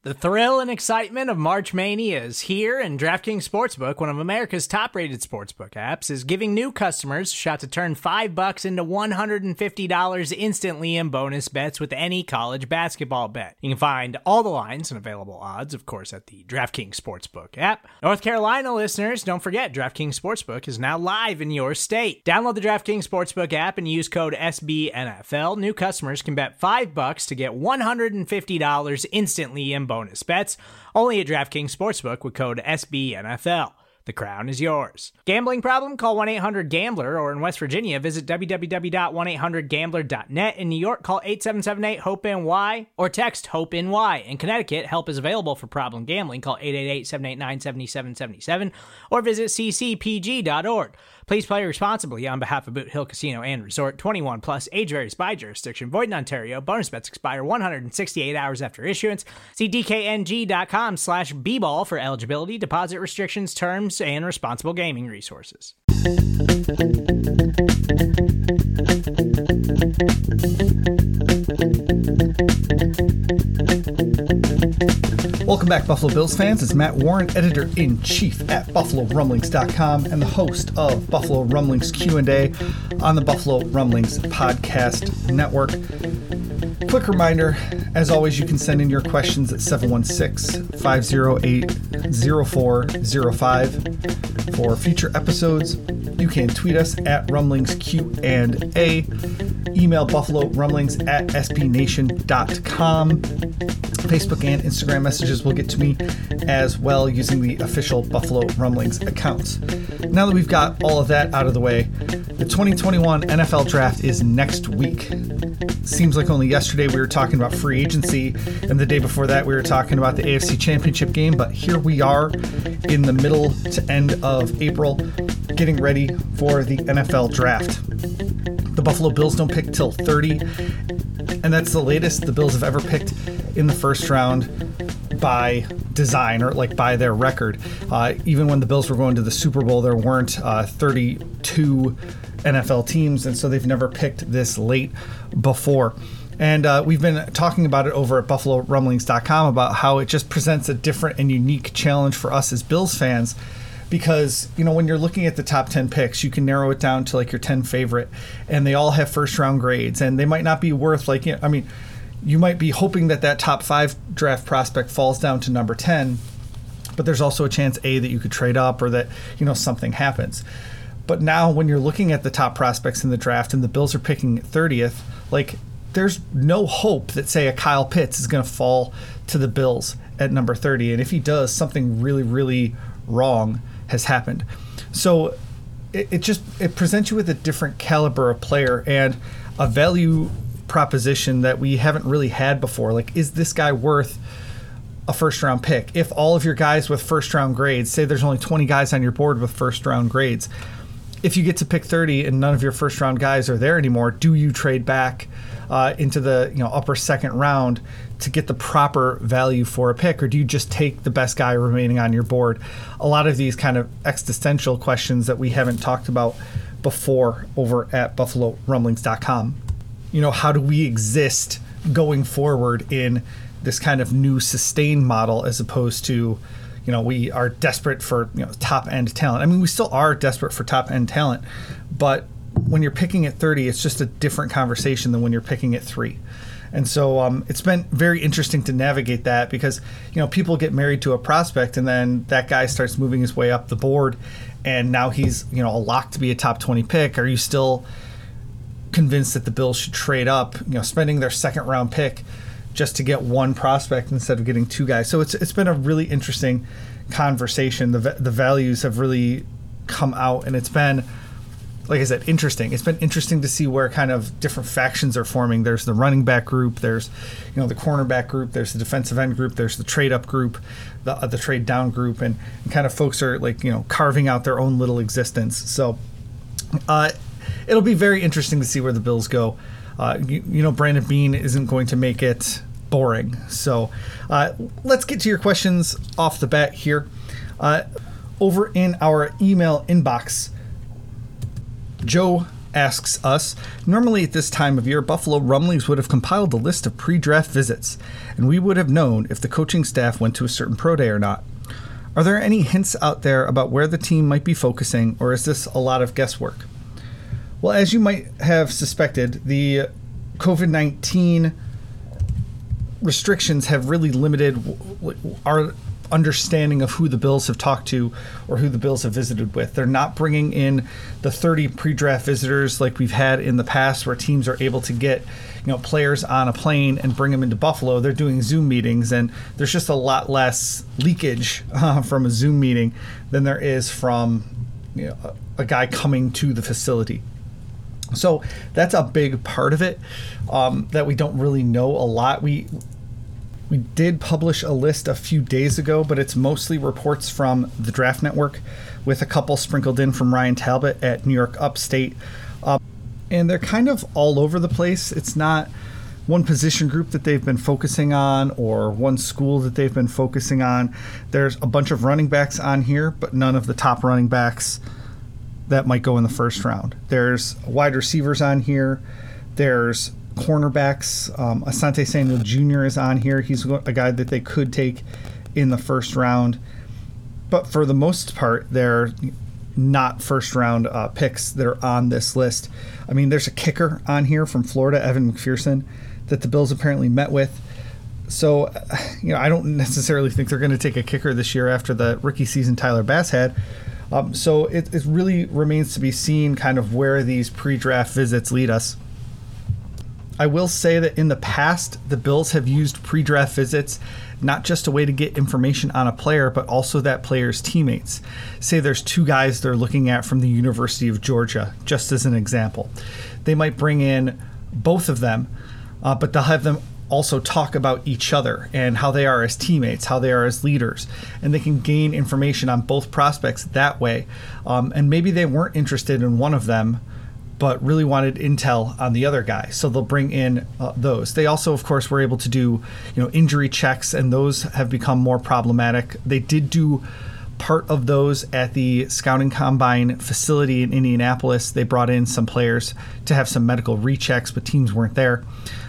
The thrill and excitement of March Mania is here, and DraftKings Sportsbook, one of America's top-rated sportsbook apps, is giving new customers a shot to turn $5 into $150 instantly in bonus bets with any college basketball bet. You can find all the lines and available odds, of course, at the DraftKings Sportsbook app. North Carolina listeners, don't forget, DraftKings Sportsbook is now live in your state. Download the DraftKings Sportsbook app and use code SBNFL. New customers can bet $5 to get $150 instantly in bonus bets, only at DraftKings Sportsbook with code SBNFL. The crown is yours. Gambling problem? Call 1-800-GAMBLER, or in West Virginia, visit www.1800gambler.net. In New York, call 877-8-HOPE-NY or text HOPE-NY. In Connecticut, help is available for problem gambling. Call 888-789-7777 or visit ccpg.org. Please play responsibly on behalf of Boot Hill Casino and Resort. 21 plus, age varies by jurisdiction. Void in Ontario. Bonus bets expire 168 hours after issuance. See dkng.com/bball for eligibility, deposit restrictions, terms, and responsible gaming resources. Welcome back, Buffalo Bills fans. It's Matt Warren, editor-in-chief at BuffaloRumblings.com and the host of Buffalo Rumblings Q&A on the Buffalo Rumblings Podcast Network. Quick reminder, as always, you can send in your questions at 716-508-0405. For future episodes, you can tweet us at RumblingsQ&A, email BuffaloRumblings@SBNation.com. Facebook and Instagram messages will get to me as well using the official Buffalo Rumblings accounts. Now that we've got all of that out of the way, the 2021 NFL Draft is next week. Seems like only yesterday we were talking about free agency, and the day before that we were talking about the AFC Championship game, but here we are in the middle to end of April, getting ready for the NFL Draft. The Buffalo Bills don't pick till 30, and that's the latest the Bills have ever picked in the first round by design, or like by their record. Even when the Bills were going to the Super Bowl, there weren't 32 NFL teams, and so they've never picked this late before. And we've been talking about it over at BuffaloRumblings.com about how it just presents a different and unique challenge for us as Bills fans. Because, you know, when you're looking at the top 10 picks, you can narrow it down to like your 10 favorite, and they all have first round grades, and they might not be worth like, I mean, you might be hoping that that top 5 draft prospect falls down to number 10, but there's also a chance that you could trade up, or that, you know, something happens. But now when you're looking at the top prospects in the draft and the Bills are picking 30th, like, there's no hope that, say, a Kyle Pitts is going to fall to the Bills at number 30. And if he does, something really, really wrong has happened. So it presents you with a different caliber of player and a value proposition that we haven't really had before. Like, is this guy worth a first round pick? If all of your guys with first round grades, say there's only 20 guys on your board with first round grades, if you get to pick 30 and none of your first round guys are there anymore, do you trade back into the upper second round to get the proper value for a pick, or do you just take the best guy remaining on your board? A lot of these kind of existential questions that we haven't talked about before over at BuffaloRumblings.com. How do we exist going forward in this kind of new sustained model, as opposed to, we are desperate for top end talent. I mean, we still are desperate for top end talent, but when you're picking at 30, it's just a different conversation than when you're picking at 3. And so it's been very interesting to navigate that, because people get married to a prospect and then that guy starts moving his way up the board, and now he's a lock to be a top 20 pick. Are you still convinced that the Bills should trade up, spending their second round pick just to get one prospect instead of getting 2 guys? So it's been a really interesting conversation. The values have really come out, and it's been, like I said, interesting. It's been interesting to see where kind of different factions are forming. There's the running back group, there's the cornerback group, there's the defensive end group, there's the trade up group, the trade down group, and kind of folks are like carving out their own little existence. So it'll be very interesting to see where the Bills go. Brandon Beane isn't going to make it boring. So let's get to your questions off the bat here. Over in our email inbox, Joe asks us, normally at this time of year, Buffalo Rumblings would have compiled a list of pre-draft visits, and we would have known if the coaching staff went to a certain pro day or not. Are there any hints out there about where the team might be focusing, or is this a lot of guesswork? Well, as you might have suspected, the COVID-19 restrictions have really limited our understanding of who the Bills have talked to or who the Bills have visited with. They're not bringing in the 30 pre-draft visitors like we've had in the past, where teams are able to get players on a plane and bring them into Buffalo. They're doing Zoom meetings, and there's just a lot less leakage from a Zoom meeting than there is from a guy coming to the facility. So that's a big part of it that we don't really know a lot. We did publish a list a few days ago, but it's mostly reports from the Draft Network with a couple sprinkled in from Ryan Talbot at New York Upstate. And they're kind of all over the place. It's not one position group that they've been focusing on or one school that they've been focusing on. There's a bunch of running backs on here, but none of the top running backs that might go in the first round. There's wide receivers on here. There's cornerbacks. Asante Samuel Jr. is on here. He's a guy that they could take in the first round. But for the most part, they're not first round picks that are on this list. I mean, there's a kicker on here from Florida, Evan McPherson, that the Bills apparently met with. So, I don't necessarily think they're going to take a kicker this year after the rookie season Tyler Bass had. So it really remains to be seen kind of where these pre-draft visits lead us. I will say that in the past, the Bills have used pre-draft visits not just a way to get information on a player, but also that player's teammates. Say there's two guys they're looking at from the University of Georgia, just as an example. They might bring in both of them, but they'll have them also talk about each other and how they are as teammates, how they are as leaders, and they can gain information on both prospects that way. And maybe they weren't interested in one of them, but really wanted intel on the other guy. So they'll bring in those. They also, of course, were able to do injury checks, and those have become more problematic. They did do part of those at the Scouting Combine facility in Indianapolis. They brought in some players to have some medical rechecks, but teams weren't there.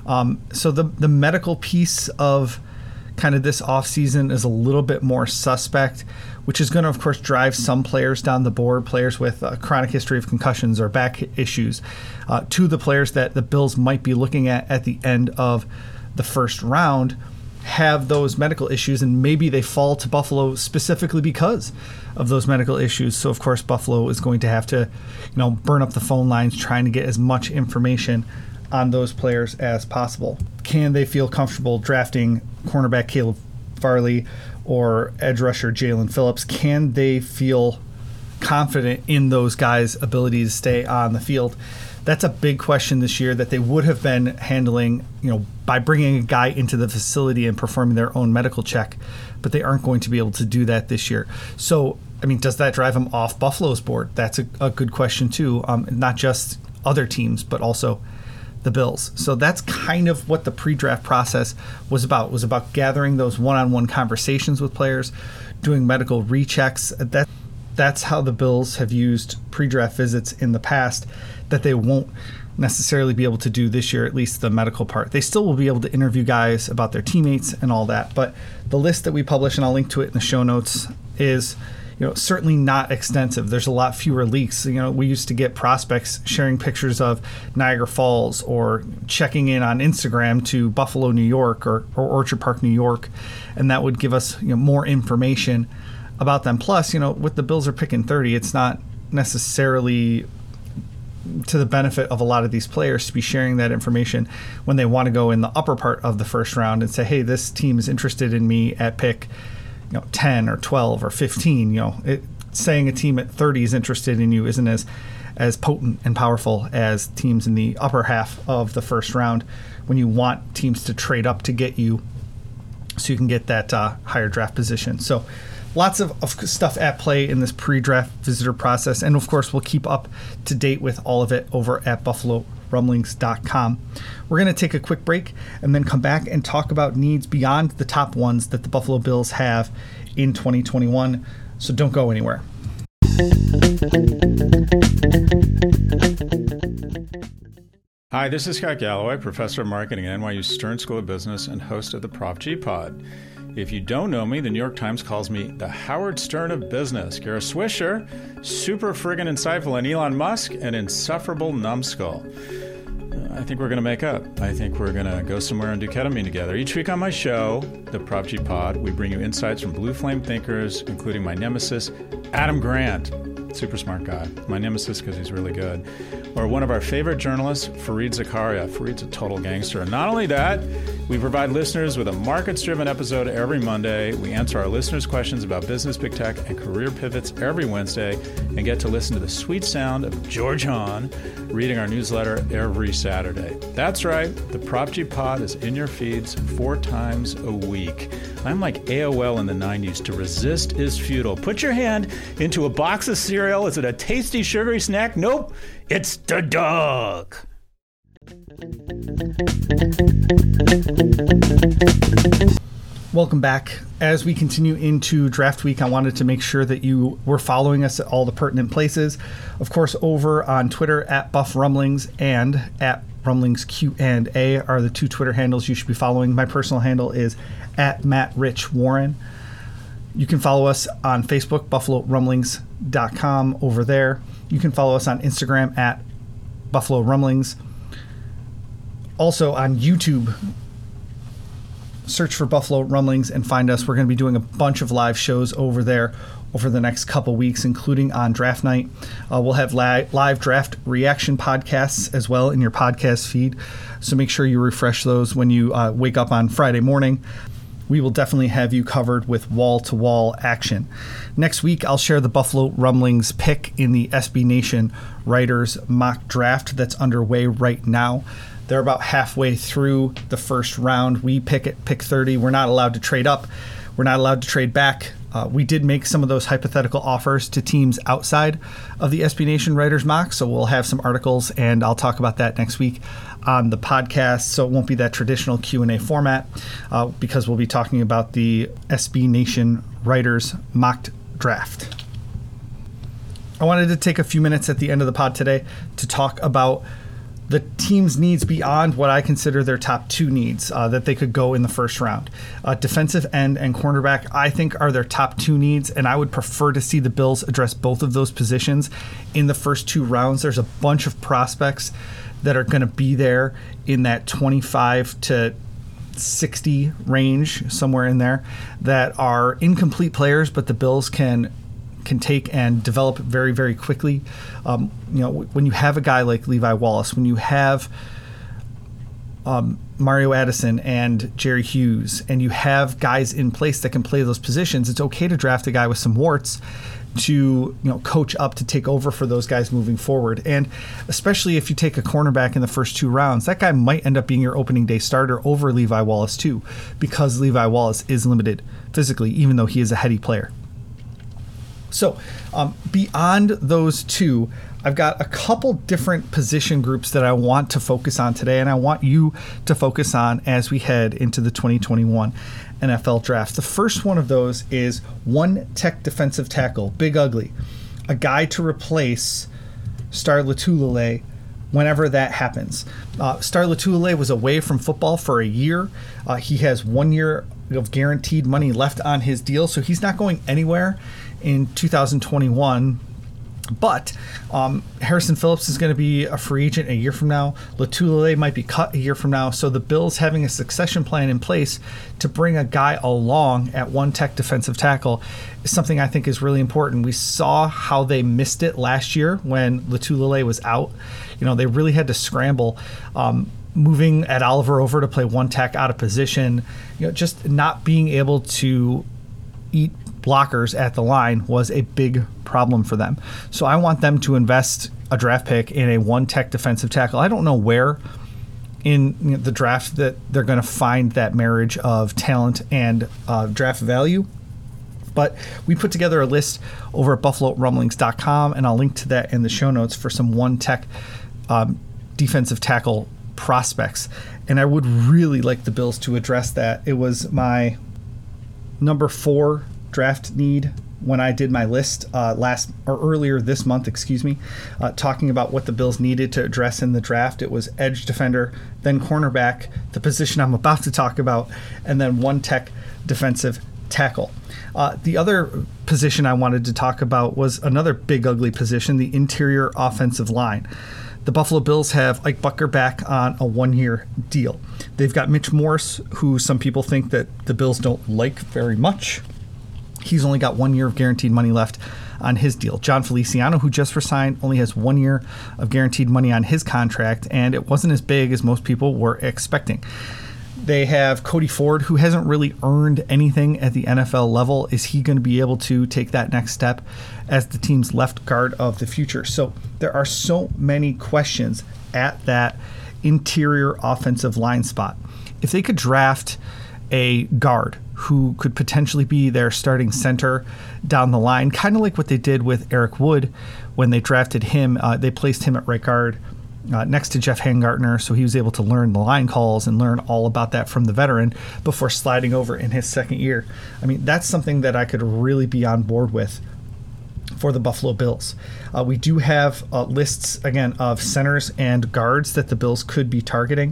So the medical piece of kind of this offseason is a little bit more suspect, which is going to, of course, drive some players down the board, players with a chronic history of concussions or back issues, to the players that the Bills might be looking at the end of the first round have those medical issues, and maybe they fall to Buffalo specifically because of those medical issues. So, of course, Buffalo is going to have to, burn up the phone lines trying to get as much information on those players as possible. Can they feel comfortable drafting cornerback Caleb Farley or edge rusher Jalen Phillips? Can they feel confident in those guys' ability to stay on the field? That's a big question this year that they would have been handling, by bringing a guy into the facility and performing their own medical check, but they aren't going to be able to do that this year. So, does that drive them off Buffalo's board? That's a good question too. Not just other teams, but also the Bills. So that's kind of what the pre-draft process was about. It was about gathering those one-on-one conversations with players, doing medical rechecks. That's how the Bills have used pre-draft visits in the past that they won't necessarily be able to do this year, at least the medical part. They still will be able to interview guys about their teammates and all that, but the list that we publish, and I'll link to it in the show notes, is certainly not extensive. There's a lot fewer leaks. We used to get prospects sharing pictures of Niagara Falls or checking in on Instagram to Buffalo, New York or Orchard Park, New York, and that would give us more information about them. Plus, with the Bills are picking 30, it's not necessarily to the benefit of a lot of these players to be sharing that information when they want to go in the upper part of the first round and say, hey, this team is interested in me at pick 10 or 12 or 15. Saying a team at 30 is interested in you isn't as potent and powerful as teams in the upper half of the first round when you want teams to trade up to get you so you can get that higher draft position. So lots of stuff at play in this pre-draft visitor process. And, of course, we'll keep up to date with all of it over at BuffaloRumblings.com. We're going to take a quick break and then come back and talk about needs beyond the top ones that the Buffalo Bills have in 2021. So don't go anywhere. Hi, this is Scott Galloway, professor of marketing at NYU Stern School of Business and host of the Prof G Pod. If you don't know me, the New York Times calls me the Howard Stern of business. Kara Swisher, super friggin' insightful, and Elon Musk, an insufferable numbskull. I think we're going to make up. I think we're going to go somewhere and do ketamine together. Each week on my show, the Prop G Pod, we bring you insights from blue flame thinkers, including my nemesis, Adam Grant. Super smart guy. My nemesis because he's really good. Or one of our favorite journalists, Fareed Zakaria. Fareed's a total gangster. And not only that, we provide listeners with a markets-driven episode every Monday. We answer our listeners' questions about business, big tech, and career pivots every Wednesday, and get to listen to the sweet sound of George Hahn reading our newsletter every Saturday. That's right. The Prop G Pod is in your feeds 4 times a week. I'm like AOL in the 90s. To resist is futile. Put your hand into a box of cereal. Is it a tasty, sugary snack? Nope. It's the dog. Welcome back. As we continue into draft week, I wanted to make sure that you were following us at all the pertinent places. Of course, over on Twitter at Buff Rumblings and at Rumblings Q&A are the 2 Twitter handles you should be following. My personal handle is at Matt Rich Warren. You can follow us on Facebook, BuffaloRumblings.com over there. You can follow us on Instagram at Buffalo Rumblings. Also on YouTube, search for Buffalo Rumblings and find us. We're going to be doing a bunch of live shows over there over the next couple weeks, including on draft night. We'll have live draft reaction podcasts as well in your podcast feed. So make sure you refresh those when you wake up on Friday morning. We will definitely have you covered with wall-to-wall action. Next week, I'll share the Buffalo Rumblings pick in the SB Nation Writers mock draft that's underway right now. They're about halfway through the first round. We pick at pick 30. We're not allowed to trade up. We're not allowed to trade back. We did make some of those hypothetical offers to teams outside of the SB Nation Writers mock, so we'll have some articles, and I'll talk about that next week on the podcast. So it won't be that traditional Q&A format because we'll be talking about the SB Nation Writers mock draft. I wanted to take a few minutes at the end of the pod today to talk about the team's needs beyond what I consider their top 2 needs that they could go in the first round. Defensive end and cornerback, I think, are their top 2 needs, and I would prefer to see the Bills address both of those positions in the first 2 rounds. There's a bunch of prospects that are going to be there in that 25 to 60 range, somewhere in there, that are incomplete players, but the Bills can take and develop very, very quickly. When you have a guy like Levi Wallace, when you have Mario Addison and Jerry Hughes, and you have guys in place that can play those positions, it's okay to draft a guy with some warts to coach up to take over for those guys moving forward. And especially if you take a cornerback in the first 2 rounds, that guy might end up being your opening day starter over Levi Wallace too, because Levi Wallace is limited physically, even though he is a heady player. So beyond those 2, I've got a couple different position groups that I want to focus on today, and I want you to focus on as we head into the 2021 NFL Draft. The first one of those is one tech defensive tackle, Big Ugly, a guy to replace Star Lotulelei whenever that happens. Star Lotulelei was away from football for a year. He has 1 year of guaranteed money left on his deal, so he's not going anywhere in 2021. But Harrison Phillips is going to be a free agent a year from now. Lotulelei might be cut a year from now. So the Bills having a succession plan in place to bring a guy along at one tech defensive tackle is something I think is really important. We saw how they missed it last year when Lotulelei was out. They really had to scramble. Moving Ed Oliver over to play one tech out of position, just not being able to eat blockers at the line was a big problem for them. So I want them to invest a draft pick in a one tech defensive tackle. I don't know where in the draft that they're going to find that marriage of talent and draft value, but we put together a list over at BuffaloRumblings.com, and I'll link to that in the show notes for some one tech defensive tackle prospects. And I would really like the Bills to address that. It was my number 4 draft need when I did my list earlier this month, talking about what the Bills needed to address in the draft. It was edge defender, then cornerback, the position I'm about to talk about, and then one tech defensive tackle. The other position I wanted to talk about was another big ugly position, the interior offensive line. The Buffalo Bills have Ike Bucker back on a 1-year deal. They've got Mitch Morse, who some people think that the Bills don't like very much. He's only got 1 year of guaranteed money left on his deal. John Feliciano, who just resigned, only has 1 year of guaranteed money on his contract, and it wasn't as big as most people were expecting. They have Cody Ford, who hasn't really earned anything at the NFL level. Is he going to be able to take that next step as the team's left guard of the future? So there are so many questions at that interior offensive line spot. If they could draft a guard who could potentially be their starting center down the line, kind of like what they did with Eric Wood when they drafted him. They placed him at right guard next to Jeff Hangartner, so he was able to learn the line calls and learn all about that from the veteran before sliding over in his second year. I mean, that's something that I could really be on board with for the Buffalo Bills. We do have lists, again, of centers and guards that the Bills could be targeting.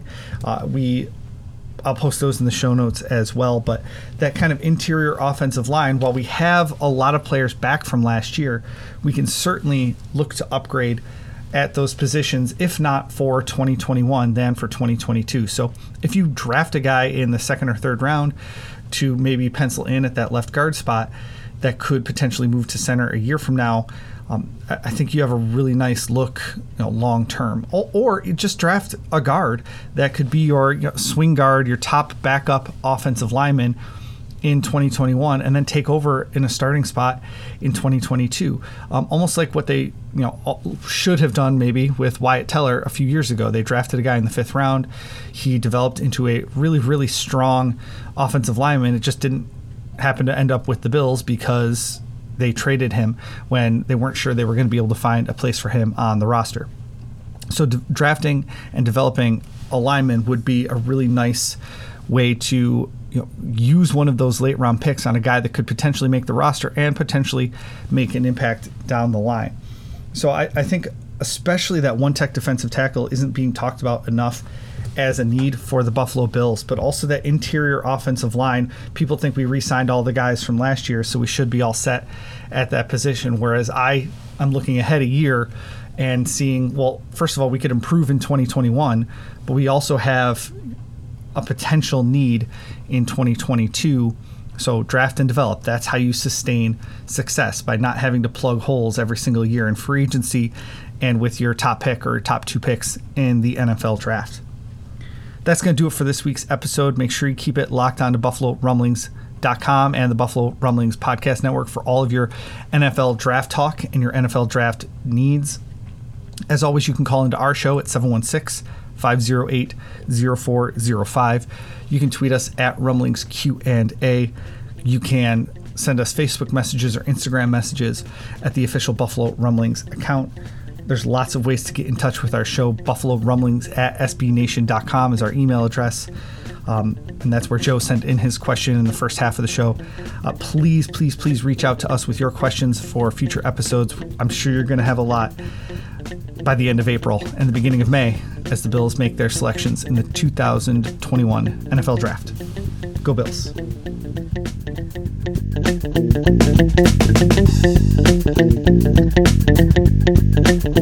I'll post those in the show notes as well, but that kind of interior offensive line, while we have a lot of players back from last year, we can certainly look to upgrade at those positions, if not for 2021, then for 2022. So if you draft a guy in the second or third round to maybe pencil in at that left guard spot that could potentially move to center a year from now, I think you have a really nice look, long term. Or you just draft a guard that could be your swing guard, your top backup offensive lineman in 2021, and then take over in a starting spot in 2022. Almost like what they should have done maybe with Wyatt Teller a few years ago. They drafted a guy in the 5th round. He developed into a really, really strong offensive lineman. It just didn't happen to end up with the Bills because they traded him when they weren't sure they were going to be able to find a place for him on the roster. So drafting and developing a lineman would be a really nice way to use one of those late round picks on a guy that could potentially make the roster and potentially make an impact down the line. So I think especially that one tech defensive tackle isn't being talked about enough as a need for the Buffalo Bills, but also that interior offensive line. People think we re-signed all the guys from last year, so we should be all set at that position. Whereas I'm looking ahead a year and seeing, well, first of all, we could improve in 2021, but we also have a potential need in 2022. So draft and develop. That's how you sustain success, by not having to plug holes every single year in free agency and with your top pick or top 2 picks in the NFL draft. That's going to do it for this week's episode. Make sure you keep it locked on to BuffaloRumblings.com and the Buffalo Rumblings Podcast Network for all of your NFL draft talk and your NFL draft needs. As always, you can call into our show at 716-508-0405. You can tweet us at RumblingsQ&A. You can send us Facebook messages or Instagram messages at the official Buffalo Rumblings account. There's lots of ways to get in touch with our show. BuffaloRumblings@SBNation.com is our email address. And that's where Joe sent in his question in the first half of the show. Please reach out to us with your questions for future episodes. I'm sure you're going to have a lot by the end of April and the beginning of May as the Bills make their selections in the 2021 NFL Draft. Go Bills.